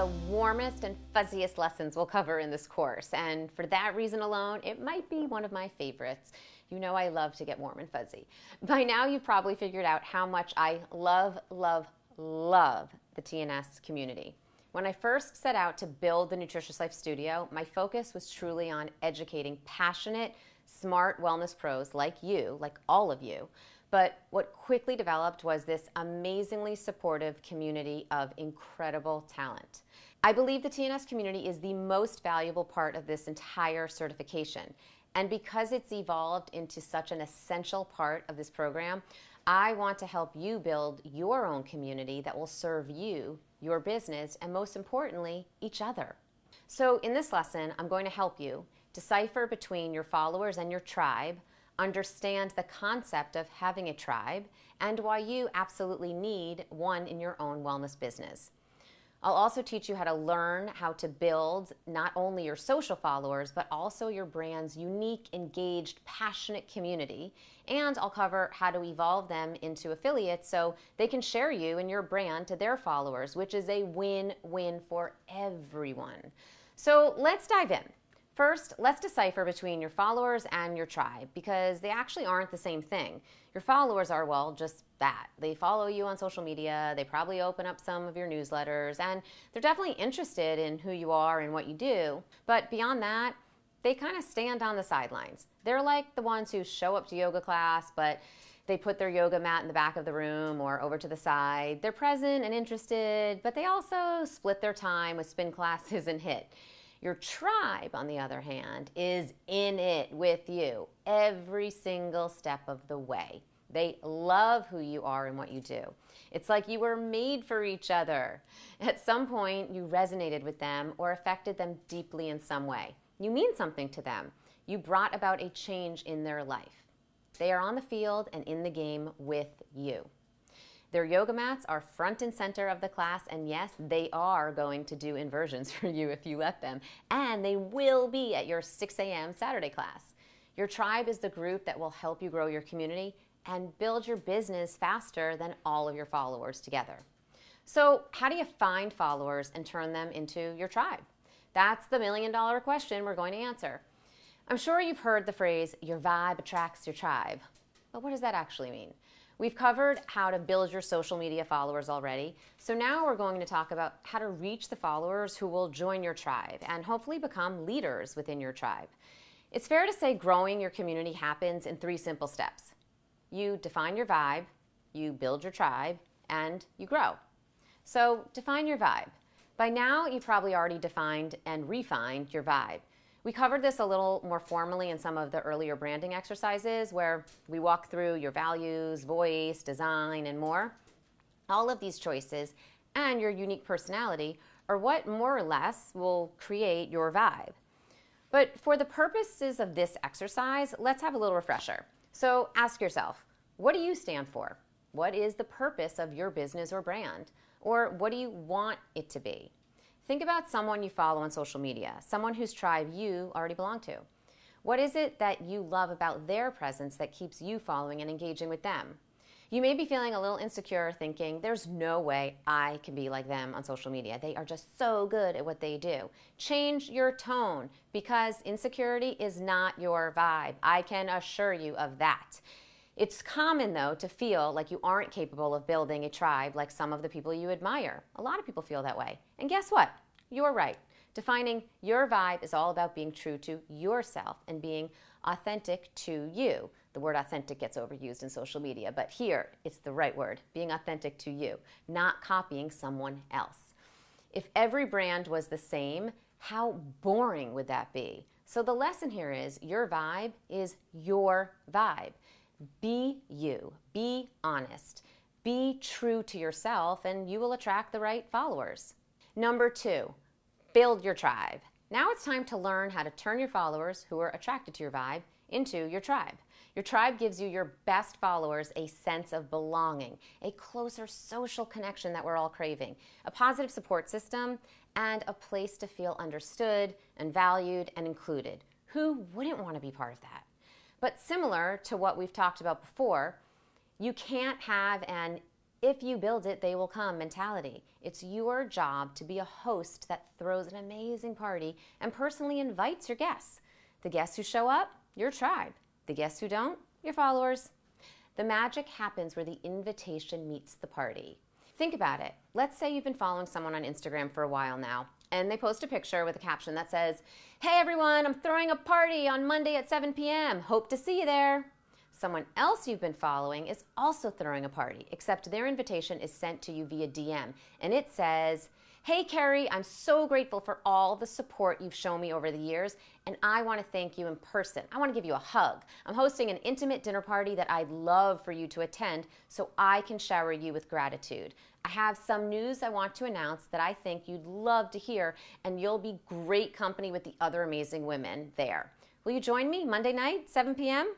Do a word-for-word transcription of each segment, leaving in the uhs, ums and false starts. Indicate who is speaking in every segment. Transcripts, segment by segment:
Speaker 1: warmest and fuzziest lessons we'll cover in this course, and for that reason alone, it might be one of my favorites. You know I love to get warm and fuzzy. By now, you've probably figured out how much I love, love, love the T N S community. When I first set out to build the Nutritious Life Studio, my focus was truly on educating passionate, smart wellness pros like you, like all of you. But what quickly developed was this amazingly supportive community of incredible talent. I believe the T N S community is the most valuable part of this entire certification. And because it's evolved into such an essential part of this program, I want to help you build your own community that will serve you, your business, and most importantly, each other. So in this lesson, I'm going to help you decipher between your followers and your tribe, understand the concept of having a tribe, and why you absolutely need one in your own wellness business. I'll also teach you how to learn how to build not only your social followers, but also your brand's unique, engaged, passionate community. And I'll cover how to evolve them into affiliates so they can share you and your brand to their followers, which is a win-win for everyone. So let's dive in. First, let's decipher between your followers and your tribe, because they actually aren't the same thing. Your followers are, well, just that. They follow you on social media, they probably open up some of your newsletters, and they're definitely interested in who you are and what you do. But beyond that, they kind of stand on the sidelines. They're like the ones who show up to yoga class, but they put their yoga mat in the back of the room or over to the side. They're present and interested, but they also split their time with spin classes and HIIT. Your tribe, on the other hand, is in it with you every single step of the way. They love who you are and what you do. It's like you were made for each other. At some point, you resonated with them or affected them deeply in some way. You mean something to them. You brought about a change in their life. They are on the field and in the game with you. Their yoga mats are front and center of the class, and yes, they are going to do inversions for you if you let them, and they will be at your six a m Saturday class. Your tribe is the group that will help you grow your community and build your business faster than all of your followers together. So how do you find followers and turn them into your tribe? That's the million dollar question we're going to answer. I'm sure you've heard the phrase, your vibe attracts your tribe. But what does that actually mean? We've covered how to build your social media followers already, so now we're going to talk about how to reach the followers who will join your tribe and hopefully become leaders within your tribe. It's fair to say growing your community happens in three simple steps. You define your vibe, you build your tribe, and you grow. So define your vibe. By now, you've probably already defined and refined your vibe. We covered this a little more formally in some of the earlier branding exercises where we walk through your values, voice, design, and more. All of these choices and your unique personality are what more or less will create your vibe. But for the purposes of this exercise, let's have a little refresher. So ask yourself, what do you stand for? What is the purpose of your business or brand? Or what do you want it to be? Think about someone you follow on social media, someone whose tribe you already belong to. What is it that you love about their presence that keeps you following and engaging with them? You may be feeling a little insecure thinking, there's no way I can be like them on social media. They are just so good at what they do. Change your tone because insecurity is not your vibe. I can assure you of that. It's common, though, to feel like you aren't capable of building a tribe like some of the people you admire. A lot of people feel that way. And guess what? You're right. Defining your vibe is all about being true to yourself and being authentic to you. The word authentic gets overused in social media, but here it's the right word, being authentic to you, not copying someone else. If every brand was the same, how boring would that be? So the lesson here is your vibe is your vibe. Be you, be honest, be true to yourself, and you will attract the right followers. Number two, build your tribe. Now it's time to learn how to turn your followers who are attracted to your vibe into your tribe. Your tribe gives you your best followers a sense of belonging, a closer social connection that we're all craving, a positive support system, and a place to feel understood and valued and included. Who wouldn't want to be part of that? But similar to what we've talked about before, you can't have an if you build it, they will come mentality. It's your job to be a host that throws an amazing party and personally invites your guests. The guests who show up, your tribe. The guests who don't, your followers. The magic happens where the invitation meets the party. Think about it. Let's say you've been following someone on Instagram for a while now, and they post a picture with a caption that says, "Hey everyone, I'm throwing a party on Monday at seven p.m. Hope to see you there." Someone else you've been following is also throwing a party, except their invitation is sent to you via D M, and it says, "Hey Carrie, I'm so grateful for all the support you've shown me over the years, and I want to thank you in person. I want to give you a hug. I'm hosting an intimate dinner party that I'd love for you to attend so I can shower you with gratitude. I have some news I want to announce that I think you'd love to hear, and you'll be great company with the other amazing women there. Will you join me Monday night, seven p.m.?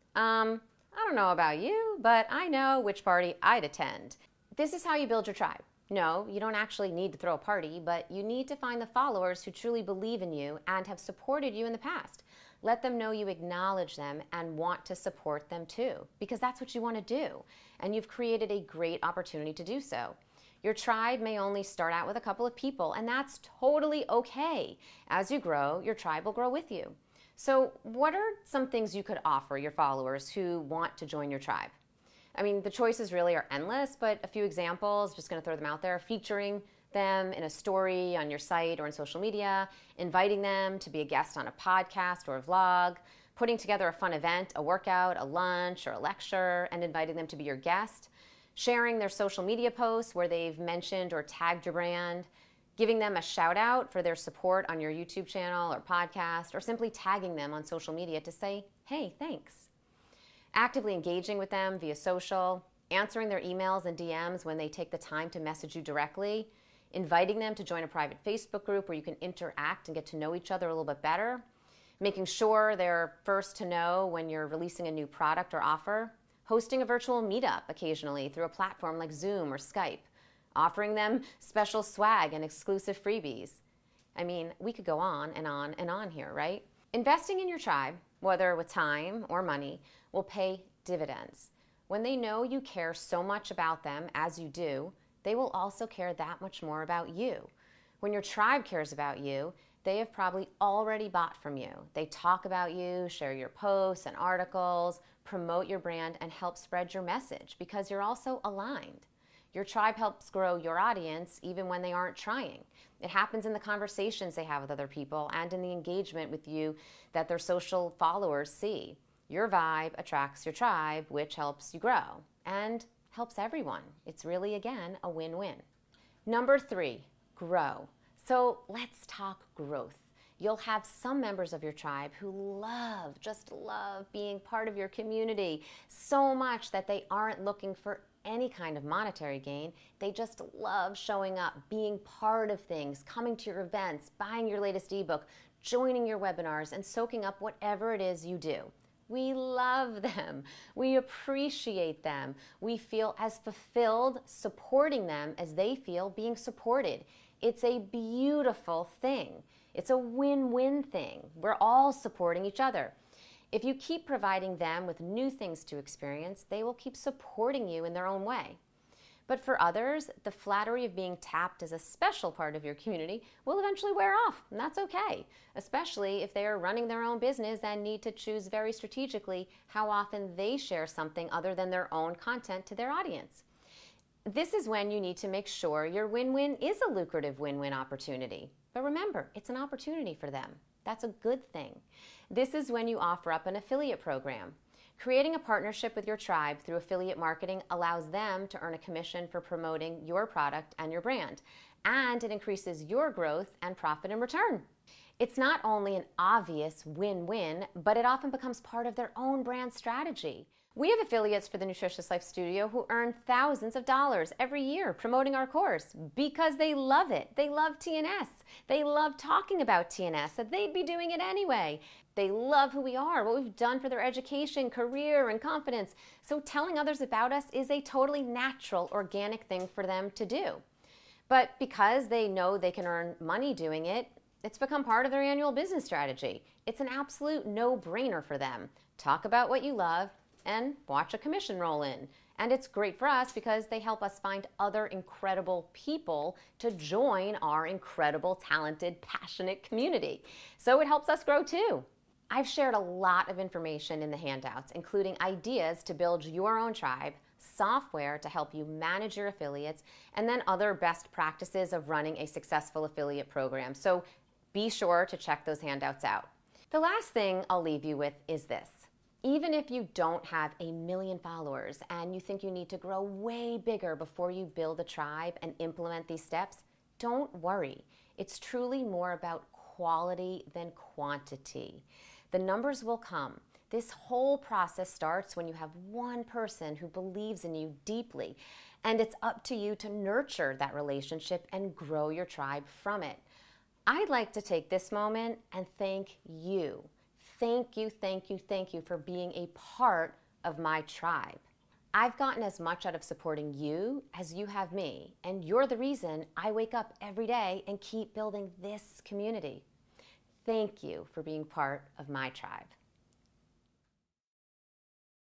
Speaker 1: Um, I don't know about you, but I know which party I'd attend." This is how you build your tribe. No, you don't actually need to throw a party, but you need to find the followers who truly believe in you and have supported you in the past. Let them know you acknowledge them and want to support them too, because that's what you want to do, and you've created a great opportunity to do so. Your tribe may only start out with a couple of people, and that's totally okay. As you grow, your tribe will grow with you. So what are some things you could offer your followers who want to join your tribe? I mean, the choices really are endless, but a few examples, just going to throw them out there, featuring them in a story on your site or on social media, inviting them to be a guest on a podcast or a vlog, putting together a fun event, a workout, a lunch, or a lecture, and inviting them to be your guest, sharing their social media posts where they've mentioned or tagged your brand, giving them a shout out for their support on your YouTube channel or podcast, or simply tagging them on social media to say, "Hey, thanks." Actively engaging with them via social, answering their emails and D Ms when they take the time to message you directly, inviting them to join a private Facebook group where you can interact and get to know each other a little bit better, making sure they're first to know when you're releasing a new product or offer, hosting a virtual meetup occasionally through a platform like Zoom or Skype, offering them special swag and exclusive freebies. I mean, we could go on and on and on here, right? Investing in your tribe, whether with time or money, will pay dividends. When they know you care so much about them as you do, they will also care that much more about you. When your tribe cares about you, they have probably already bought from you. They talk about you, share your posts and articles, promote your brand, and help spread your message because you're also aligned. Your tribe helps grow your audience even when they aren't trying. It happens in the conversations they have with other people and in the engagement with you that their social followers see. Your vibe attracts your tribe, which helps you grow and helps everyone. It's really, again, a win-win. Number three, grow. So let's talk growth. You'll have some members of your tribe who love, just love being part of your community so much that they aren't looking for any kind of monetary gain. They just love showing up, being part of things, coming to your events, buying your latest ebook, joining your webinars, and soaking up whatever it is you do. We love them. We appreciate them. We feel as fulfilled supporting them as they feel being supported. It's a beautiful thing. It's a win-win thing. We're all supporting each other. If you keep providing them with new things to experience, they will keep supporting you in their own way. But for others, the flattery of being tapped as a special part of your community will eventually wear off, and that's okay, especially if they are running their own business and need to choose very strategically how often they share something other than their own content to their audience. This is when you need to make sure your win-win is a lucrative win-win opportunity. But remember, it's an opportunity for them. That's a good thing. This is when you offer up an affiliate program. Creating a partnership with your tribe through affiliate marketing allows them to earn a commission for promoting your product and your brand, and it increases your growth and profit in return. It's not only an obvious win-win, but it often becomes part of their own brand strategy. We have affiliates for the Nutritious Life Studio who earn thousands of dollars every year promoting our course because they love it. They love T N S. They love talking about T N S, so they'd be doing it anyway. They love who we are, what we've done for their education, career, and confidence. So telling others about us is a totally natural, organic thing for them to do. But because they know they can earn money doing it, it's become part of their annual business strategy. It's an absolute no-brainer for them. Talk about what you love and watch a commission roll in. And it's great for us because they help us find other incredible people to join our incredible, talented, passionate community. So it helps us grow too. I've shared a lot of information in the handouts, including ideas to build your own tribe, software to help you manage your affiliates, and then other best practices of running a successful affiliate program. So be sure to check those handouts out. The last thing I'll leave you with is this. Even if you don't have a million followers and you think you need to grow way bigger before you build a tribe and implement these steps, don't worry. It's truly more about quality than quantity. The numbers will come. This whole process starts when you have one person who believes in you deeply, and it's up to you to nurture that relationship and grow your tribe from it. I'd like to take this moment and thank you. Thank you, thank you, thank you for being a part of my tribe. I've gotten as much out of supporting you as you have me, and you're the reason I wake up every day and keep building this community. Thank you for being part of my tribe.